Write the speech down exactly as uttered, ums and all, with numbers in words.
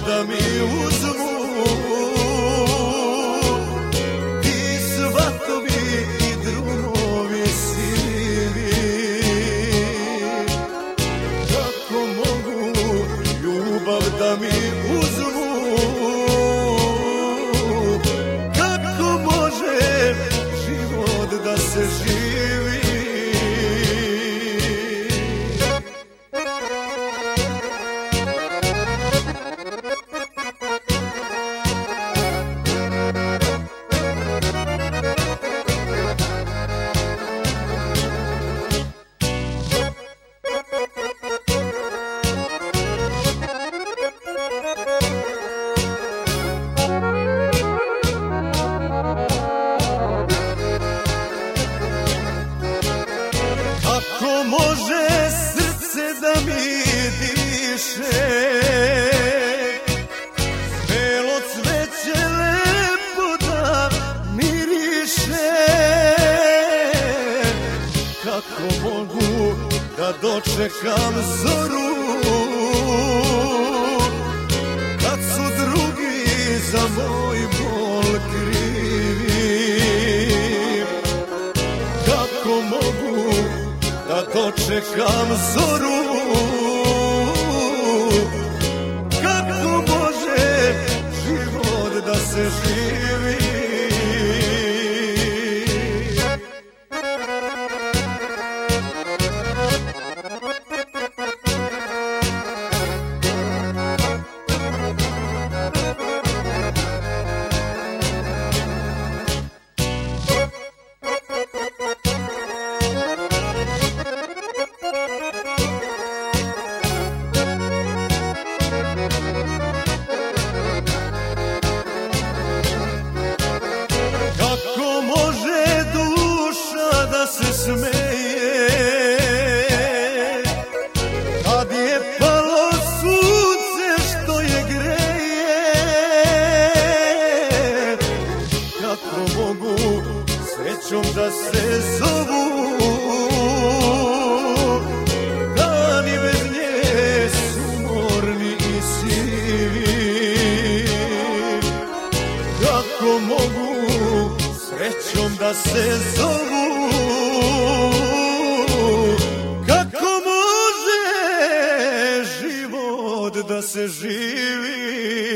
da mi uzmu ti svatovi i drumovi sivi. Kako mogu ljubav da mi uzmu, kako može život da se živi. Kako može srce da mi diše, belo cveće lepo da miriše. Kako mogu da dočekam zoru kad su drugi za moj bol krivi. Kako mogu da dočekam zoru, kako može život da se živi. Kako može duša da se smeje kad je palo sunce što je greje. Kako mogu srećom da se zovu, dani bez nje sumorni i sivi. Kako mogu srećom da se zovu, kako može život da se živi.